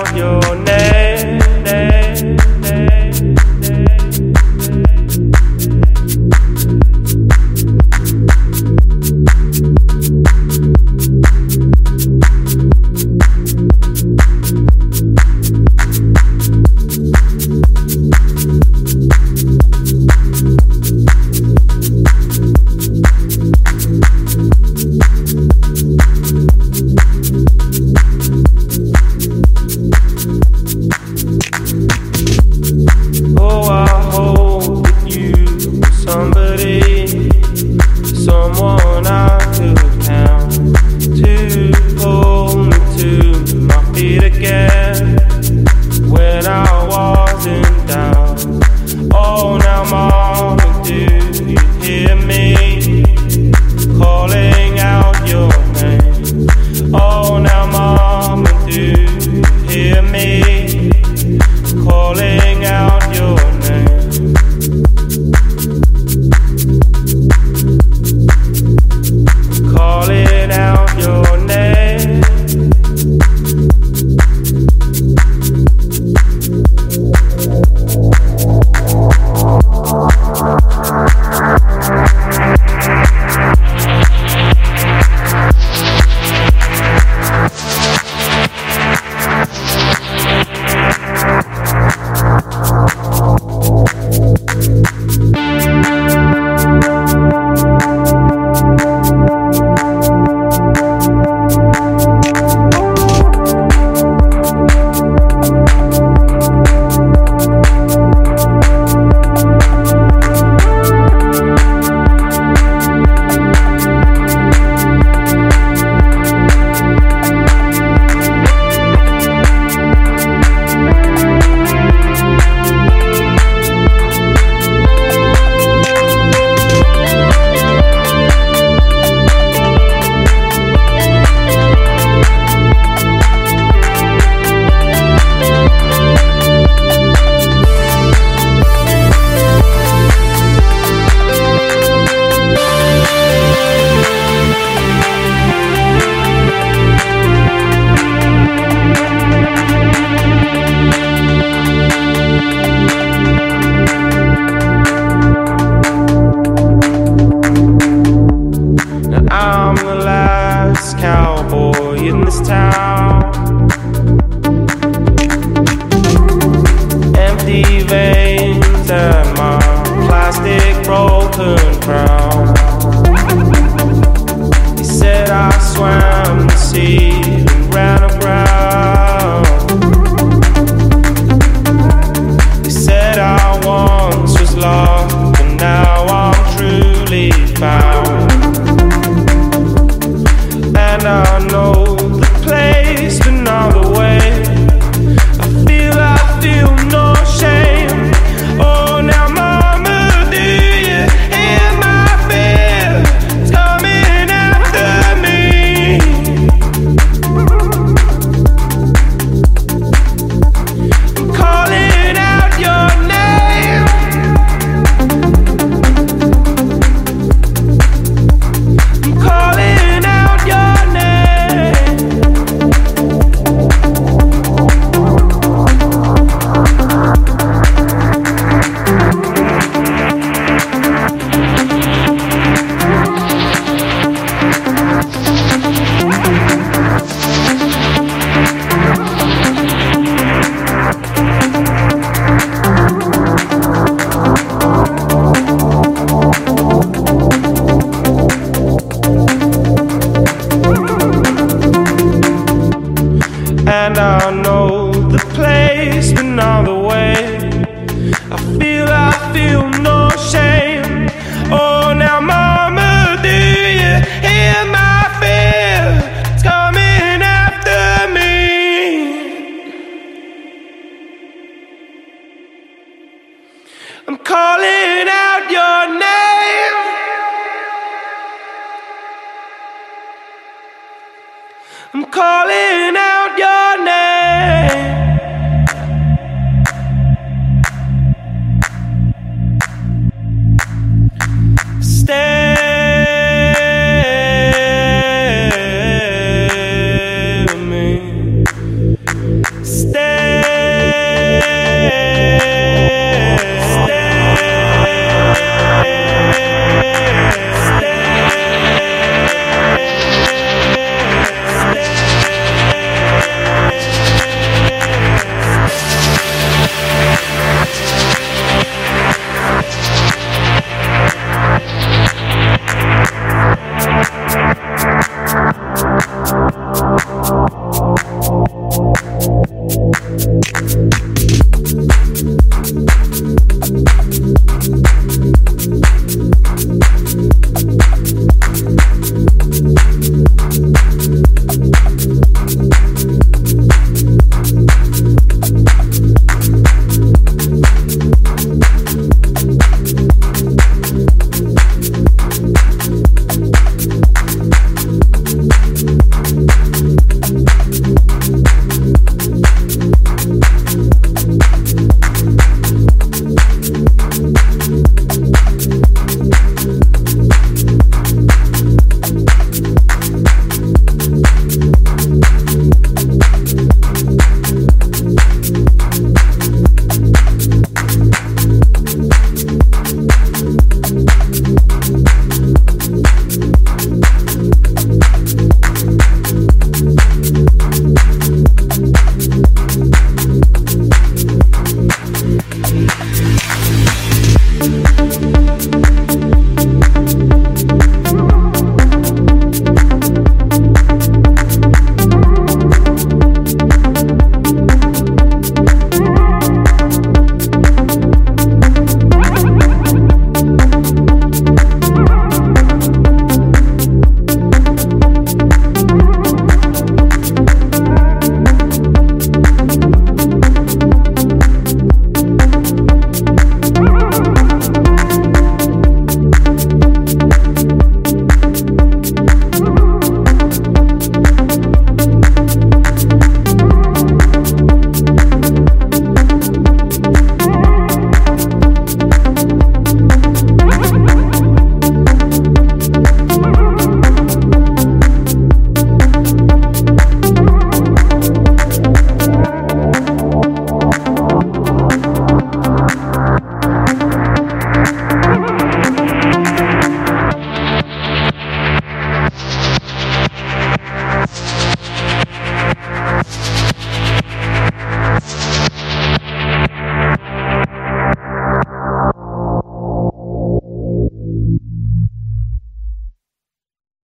out your name. Oh, I hope that you were somebody, someone I could count to pull me to my feet again when I wasn't down. Oh, now mama, do you hear me calling out your name? Oh, now mama, do you hear me calling out your name? Calling out your name. I'm the last cowboy in this town. Empty veins and my plastic broken crown. He said I swam the sea and ran aground. He said I once was lost, but now I'm truly found. And I know the place, but not the way. I feel no shame. Oh, now mama, do you hear my fear? It's coming after me. I'm calling out your name. I'm calling out your name. And I know the place, but not the way. I feel no shame. Oh, now mama, do you hear my fear? It's coming after me. I'm calling